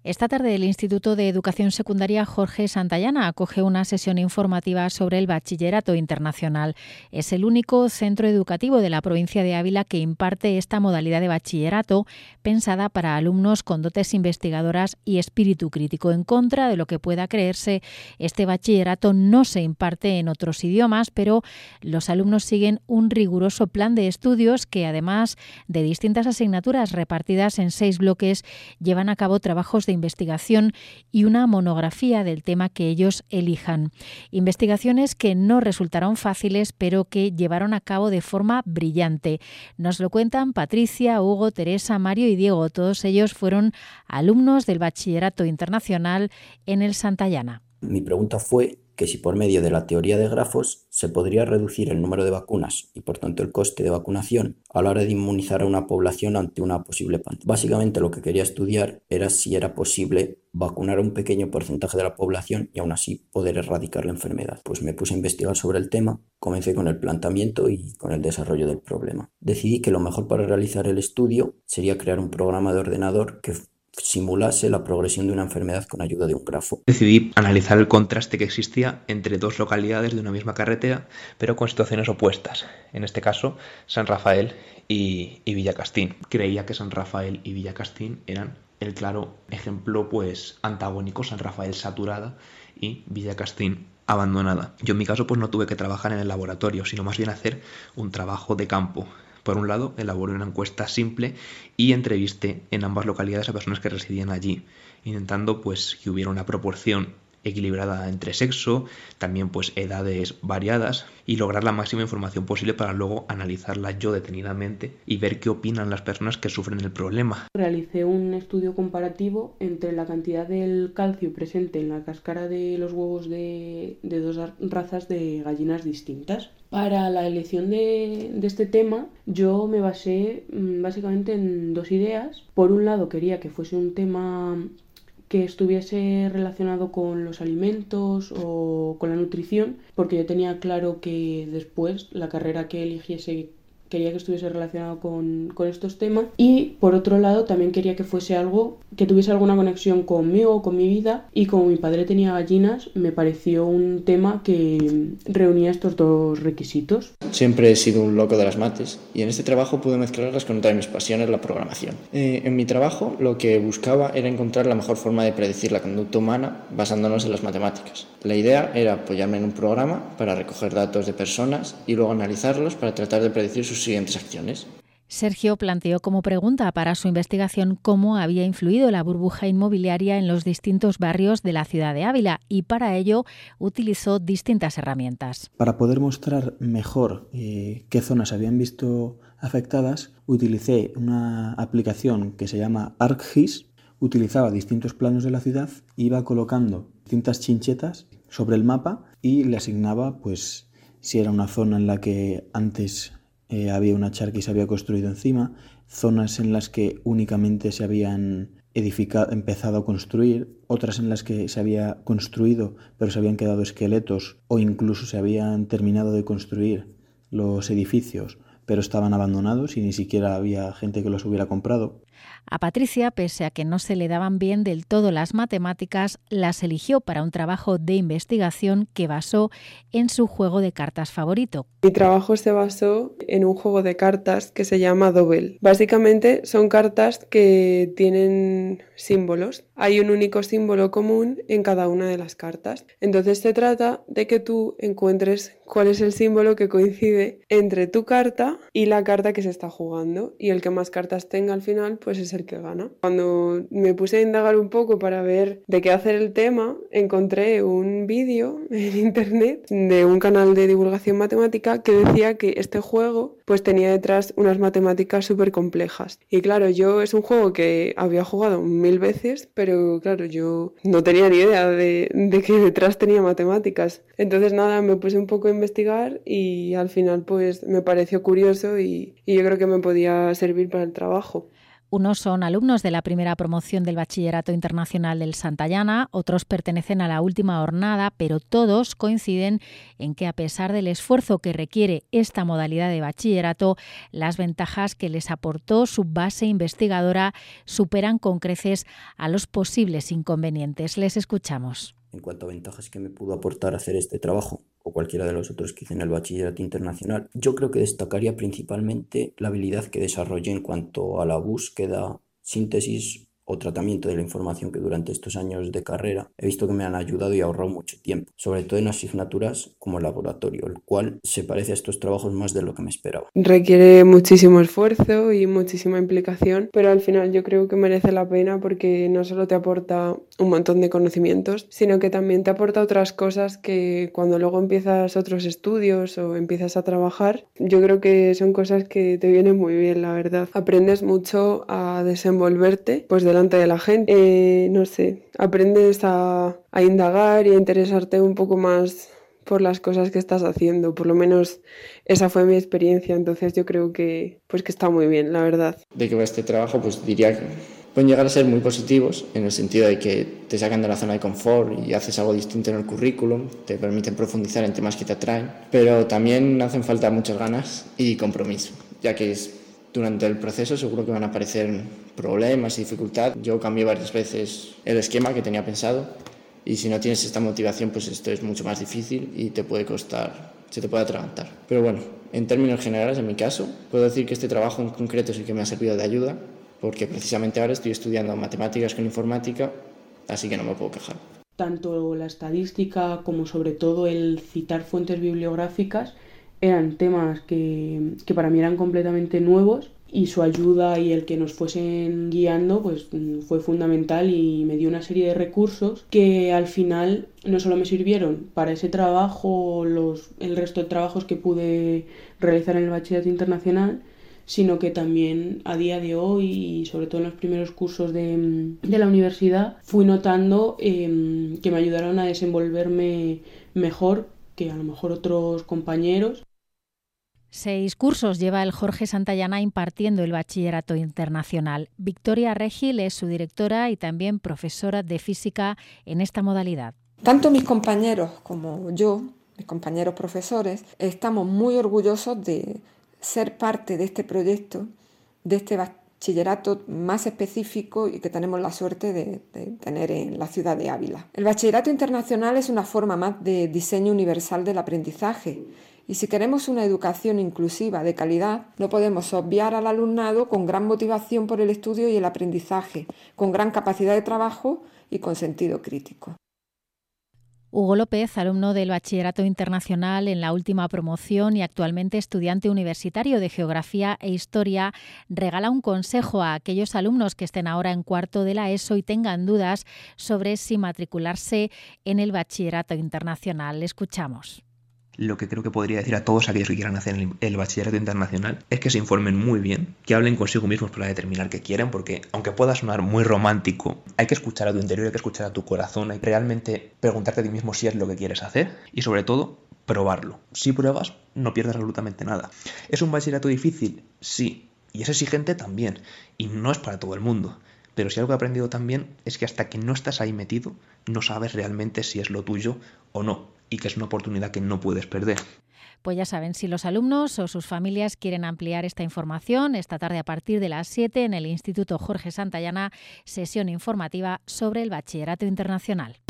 Esta tarde el Instituto de Educación Secundaria Jorge Santayana acoge una sesión informativa sobre el Bachillerato Internacional. Es el único centro educativo de la provincia de Ávila que imparte esta modalidad de bachillerato pensada para alumnos con dotes investigadoras y espíritu crítico. En contra de lo que pueda creerse, este bachillerato no se imparte en otros idiomas, pero los alumnos siguen un riguroso plan de estudios que, además de distintas asignaturas repartidas en 6 bloques, llevan a cabo trabajos de investigación y una monografía del tema que ellos elijan. Investigaciones que no resultaron fáciles, pero que llevaron a cabo de forma brillante. Nos lo cuentan Patricia, Hugo, Teresa, Mario y Diego. Todos ellos fueron alumnos del Bachillerato Internacional en el Santayana. Mi pregunta fue que si por medio de la teoría de grafos se podría reducir el número de vacunas y por tanto el coste de vacunación a la hora de inmunizar a una población ante una posible pandemia. Básicamente lo que quería estudiar era si era posible vacunar a un pequeño porcentaje de la población y aún así poder erradicar la enfermedad. Pues me puse a investigar sobre el tema, comencé con el planteamiento y con el desarrollo del problema. Decidí que lo mejor para realizar el estudio sería crear un programa de ordenador que simulase la progresión de una enfermedad con ayuda de un grafo. Decidí analizar el contraste que existía entre 2 localidades de una misma carretera, pero con situaciones opuestas. En este caso, San Rafael y Villacastín. Creía que San Rafael y Villacastín eran el claro ejemplo antagónico, San Rafael saturada y Villacastín abandonada. Yo en mi caso no tuve que trabajar en el laboratorio, sino más bien hacer un trabajo de campo. Por un lado, elaboré una encuesta simple y entrevisté en ambas localidades a personas que residían allí, intentando que hubiera una proporción equilibrada entre sexo, también edades variadas, y lograr la máxima información posible para luego analizarla yo detenidamente y ver qué opinan las personas que sufren el problema. Realicé un estudio comparativo entre la cantidad del calcio presente en la cáscara de los huevos de 2 razas de gallinas distintas. Para la elección de este tema yo me basé básicamente en 2 ideas. Por un lado quería que fuese un tema que estuviese relacionado con los alimentos o con la nutrición, porque yo tenía claro que después la carrera que eligiese quería que estuviese relacionado con estos temas, y por otro lado también quería que fuese algo que tuviese alguna conexión conmigo, con mi vida, y como mi padre tenía gallinas, me pareció un tema que reunía estos 2 requisitos. Siempre he sido un loco de las mates y en este trabajo pude mezclarlas con otra de mis pasiones, la programación. En mi trabajo lo que buscaba era encontrar la mejor forma de predecir la conducta humana basándonos en las matemáticas. La idea era apoyarme en un programa para recoger datos de personas y luego analizarlos para tratar de predecir sus siguientes acciones. Sergio planteó como pregunta para su investigación cómo había influido la burbuja inmobiliaria en los distintos barrios de la ciudad de Ávila, y para ello utilizó distintas herramientas. Para poder mostrar mejor qué zonas habían visto afectadas, utilicé una aplicación que se llama ArcGIS. Utilizaba distintos planos de la ciudad, iba colocando distintas chinchetas sobre el mapa y le asignaba si era una zona en la que antes había una charca y se había construido encima, zonas en las que únicamente se habían empezado a construir, otras en las que se había construido pero se habían quedado esqueletos o incluso se habían terminado de construir los edificios pero estaban abandonados y ni siquiera había gente que los hubiera comprado. A Patricia, pese a que no se le daban bien del todo las matemáticas, las eligió para un trabajo de investigación que basó en su juego de cartas favorito. Mi trabajo se basó en un juego de cartas que se llama Dobel. Básicamente son cartas que tienen símbolos. Hay un único símbolo común en cada una de las cartas. Entonces se trata de que tú encuentres cuál es el símbolo que coincide entre tu carta y la carta que se está jugando. Y el que más cartas tenga al final, es el que gana. Cuando me puse a indagar un poco para ver de qué hacer el tema, encontré un vídeo en internet de un canal de divulgación matemática que decía que este juego tenía detrás unas matemáticas súper complejas. Y claro, es un juego que había jugado 1000 veces, pero claro, yo no tenía ni idea de que detrás tenía matemáticas. Entonces nada, me puse un poco a investigar y al final me pareció curioso y yo creo que me podía servir para el trabajo. Unos son alumnos de la primera promoción del Bachillerato Internacional del Santayana, otros pertenecen a la última jornada, pero todos coinciden en que a pesar del esfuerzo que requiere esta modalidad de bachillerato, las ventajas que les aportó su base investigadora superan con creces a los posibles inconvenientes. Les escuchamos. En cuanto a ventajas que me pudo aportar hacer este trabajo, o cualquiera de los otros que hice en el Bachillerato Internacional, yo creo que destacaría principalmente la habilidad que desarrollé en cuanto a la búsqueda, síntesis o tratamiento de la información que durante estos años de carrera he visto que me han ayudado y ahorrado mucho tiempo, sobre todo en asignaturas como el laboratorio, el cual se parece a estos trabajos más de lo que me esperaba. Requiere muchísimo esfuerzo y muchísima implicación, pero al final yo creo que merece la pena porque no solo te aporta un montón de conocimientos, sino que también te aporta otras cosas que cuando luego empiezas otros estudios o empiezas a trabajar, yo creo que son cosas que te vienen muy bien, la verdad. Aprendes mucho a desenvolverte pues delante de la gente, no sé, aprendes a indagar y a interesarte un poco más por las cosas que estás haciendo, por lo menos esa fue mi experiencia, entonces yo creo que está muy bien, la verdad. De que va este trabajo, pues diría que pueden llegar a ser muy positivos en el sentido de que te sacan de la zona de confort y haces algo distinto en el currículum, te permiten profundizar en temas que te atraen, pero también hacen falta muchas ganas y compromiso, ya que durante el proceso seguro que van a aparecer problemas y dificultad. Yo cambié varias veces el esquema que tenía pensado y si no tienes esta motivación, pues esto es mucho más difícil y te puede costar, se te puede atragantar. Pero bueno, en términos generales, en mi caso, puedo decir que este trabajo en concreto es el que me ha servido de ayuda, porque precisamente ahora estoy estudiando matemáticas con informática, así que no me puedo quejar. Tanto la estadística como sobre todo el citar fuentes bibliográficas eran temas que para mí eran completamente nuevos y su ayuda y el que nos fuesen guiando pues fue fundamental y me dio una serie de recursos que al final no solo me sirvieron para ese trabajo, el resto de trabajos que pude realizar en el Bachillerato Internacional, sino que también a día de hoy y sobre todo en los primeros cursos de la universidad fui notando que me ayudaron a desenvolverme mejor que a lo mejor otros compañeros. 6 cursos lleva el Jorge Santayana impartiendo el Bachillerato Internacional. Victoria Regil es su directora y también profesora de física en esta modalidad. Tanto mis compañeros como yo, mis compañeros profesores, estamos muy orgullosos de ser parte de este proyecto, de este bachillerato más específico y que tenemos la suerte de tener en la ciudad de Ávila. El Bachillerato Internacional es una forma más de diseño universal del aprendizaje. Y si queremos una educación inclusiva de calidad, no podemos obviar al alumnado con gran motivación por el estudio y el aprendizaje, con gran capacidad de trabajo y con sentido crítico. Hugo López, alumno del Bachillerato Internacional en la última promoción y actualmente estudiante universitario de Geografía e Historia, regala un consejo a aquellos alumnos que estén ahora en cuarto de la ESO y tengan dudas sobre si matricularse en el Bachillerato Internacional. Le escuchamos. Lo que creo que podría decir a todos aquellos que quieran hacer el Bachillerato Internacional es que se informen muy bien, que hablen consigo mismos para determinar qué quieren, porque aunque pueda sonar muy romántico, hay que escuchar a tu interior, hay que escuchar a tu corazón, hay que realmente preguntarte a ti mismo si es lo que quieres hacer y sobre todo probarlo. Si pruebas, no pierdes absolutamente nada. ¿Es un bachillerato difícil? Sí. Y es exigente también. Y no es para todo el mundo. Pero si algo he aprendido también es que hasta que no estás ahí metido, no sabes realmente si es lo tuyo o no. Y que es una oportunidad que no puedes perder. Pues ya saben, si los alumnos o sus familias quieren ampliar esta información, esta tarde a partir de las 7 en el Instituto Jorge Santayana, sesión informativa sobre el Bachillerato Internacional.